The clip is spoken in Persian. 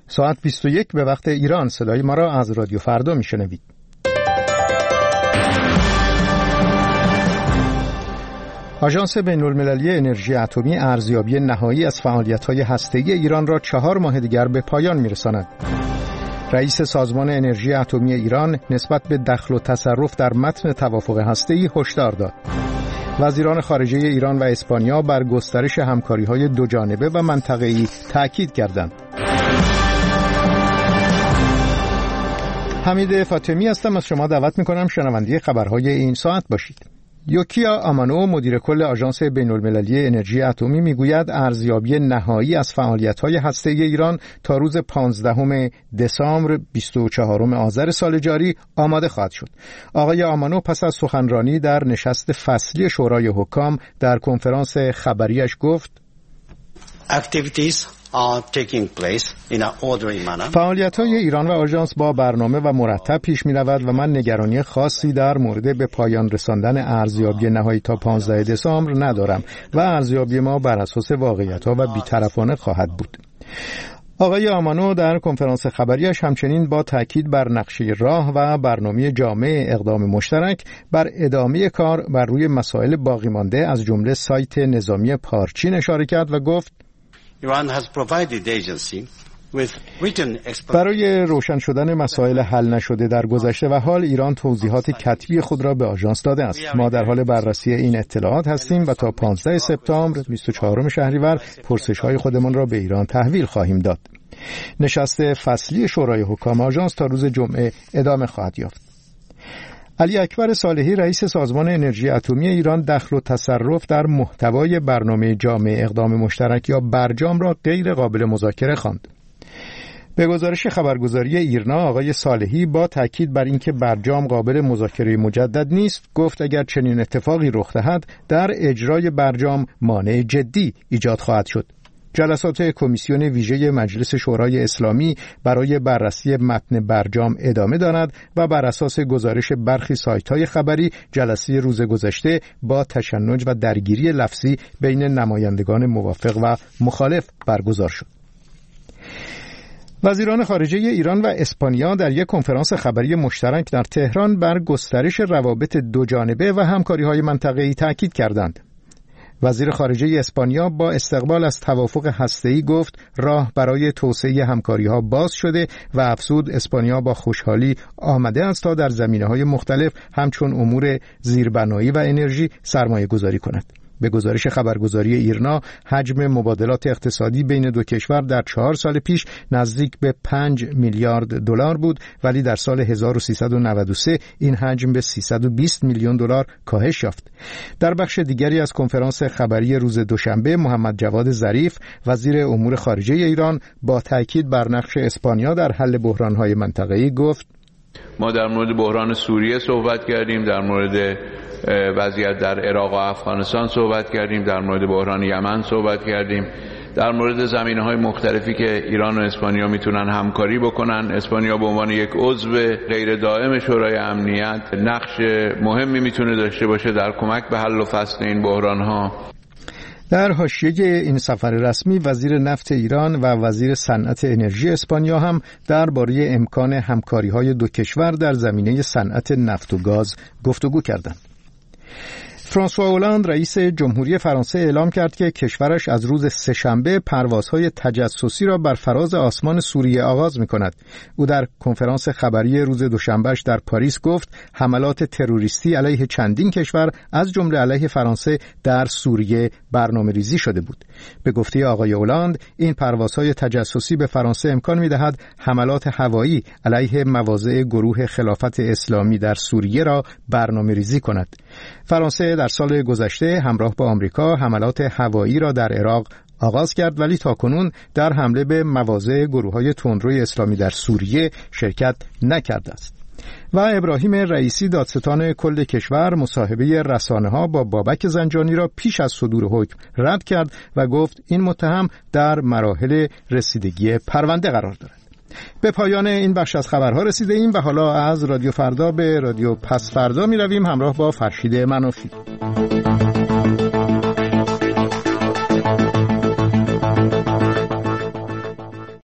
ساعت 21 به وقت ایران. صدای ما را از رادیو فردا میشنوید. آژانس بین‌المللی انرژی اتمی ارزیابی نهایی از فعالیت‌های هسته‌ای ایران را 4 ماه دیگر به پایان می‌رساند. رئیس سازمان انرژی اتمی ایران نسبت به دخل و تصرف در متن توافق هسته‌ای هشدار داد. وزیران خارجه ایران و اسپانیا بر گسترش همکاری‌های دوجانبه و منطقه‌ای تأکید کردند. حمید فاطمی هستم، از شما دعوت می‌کنم شنونده خبرهای این ساعت باشید. یوکیا آمانو مدیر کل آژانس بین‌المللی انرژی اتمی میگوید ارزیابی نهایی از فعالیت‌های هسته‌ای ایران تا روز 15 دسامبر 24 آذر سال جاری آماده خواهد شد. آقای آمانو پس از سخنرانی در نشست فصلی شورای حکام در کنفرانس خبریش گفت فعالیت‌های ایران و آژانس با برنامه و مرتب پیش می‌رود و من نگرانی خاصی در مورد به پایان رساندن ارزیابی نهایی تا 15 دسامبر ندارم و ارزیابی ما بر اساس واقعیت‌ها و بی‌طرفانه خواهد بود. آقای آمانو در کنفرانس خبریش همچنین با تاکید بر نقشه راه و برنامه جامع اقدام مشترک بر ادامه کار بر روی مسائل باقی مانده از جمله سایت نظامی پارچین اشاره کرد و گفت برای روشن شدن مسائل حل نشده در گذشته و حال ایران توضیحات کتبی خود را به آژانس داده است. ما در حال بررسی این اطلاعات هستیم و تا 15 سپتامبر 24 شهریور پرسش‌های خودمان را به ایران تحویل خواهیم داد. نشست فصلی شورای حکام آژانس تا روز جمعه ادامه خواهد یافت. علی اکبر صالحی رئیس سازمان انرژی اتمی ایران دخل و تصرف در محتوای برنامه جامع اقدام مشترک یا برجام را غیر قابل مذاکره خواند. به گزارش خبرگزاری ایرنا آقای صالحی با تاکید بر اینکه برجام قابل مذاکره مجدد نیست گفت اگر چنین اتفاقی رخ دهد در اجرای برجام مانع جدی ایجاد خواهد شد. جلسات کمیسیون ویژه مجلس شورای اسلامی برای بررسی متن برجام ادامه دارد و بر اساس گزارش برخی سایت‌های خبری جلسه روز گذشته با تشنج و درگیری لفظی بین نمایندگان موافق و مخالف برگزار شد. وزیران خارجه ایران و اسپانیا در یک کنفرانس خبری مشترک در تهران بر گسترش روابط دوجانبه و همکاری‌های منطقه‌ای تاکید کردند. وزیر خارجه اسپانیا با استقبال از توافق هسته‌ای گفت راه برای توسعه همکاری‌ها باز شده و افزود اسپانیا با خوشحالی آمده است تا در زمینه‌های مختلف همچون امور زیربنایی و انرژی سرمایه‌گذاری کند. به گزارش خبرگزاری ایرنا حجم مبادلات اقتصادی بین دو کشور در 4 سال پیش نزدیک به 5 میلیارد دلار بود ولی در سال 1393 این حجم به 320 میلیون دلار کاهش یافت. در بخش دیگری از کنفرانس خبری روز دوشنبه محمد جواد ظریف وزیر امور خارجه ایران با تاکید بر نقش اسپانیا در حل بحران‌های منطقه‌ای گفت ما در مورد بحران سوریه صحبت کردیم، در مورد وضعیت در عراق و افغانستان صحبت کردیم، در مورد بحران یمن صحبت کردیم، در مورد زمینه‌های مختلفی که ایران و اسپانیا میتونن همکاری بکنن. اسپانیا به عنوان یک عضو غیر دائم شورای امنیت نقش مهمی میتونه داشته باشه در کمک به حل و فصل این بحران‌ها. در حاشیه این سفر رسمی وزیر نفت ایران و وزیر صنعت انرژی اسپانیا هم درباره امکان همکاری‌های دو کشور در زمینه صنعت نفت و گاز گفتگو کردند. فرانسوا اولاند رئیس جمهوری فرانسه اعلام کرد که کشورش از روز سه‌شنبه پروازهای تجسسی را بر فراز آسمان سوریه آغاز می‌کند. او در کنفرانس خبری روز دوشنبهش در پاریس گفت حملات تروریستی علیه چندین کشور از جمله علیه فرانسه در سوریه برنامه‌ریزی شده بود. به گفته آقای اولاند این پروازهای تجسسی به فرانسه امکان می‌دهد حملات هوایی علیه مواضع گروه خلافت اسلامی در سوریه را برنامه‌ریزی کند. فرانسه در سال گذشته همراه با آمریکا حملات هوایی را در عراق آغاز کرد ولی تاکنون در حمله به مواضع گروه‌های تندروی اسلامی در سوریه شرکت نکرده است. و ابراهیم رئیسی دادستان کل کشور مصاحبه رسانه‌ها با بابک زنجانی را پیش از صدور حکم رد کرد و گفت این متهم در مراحل رسیدگی پرونده قرار دارد. به پایان این بخش از خبرها رسیده ایم و حالا از رادیو فردا به رادیو پس فردا می رویم همراه با فرشید منافی.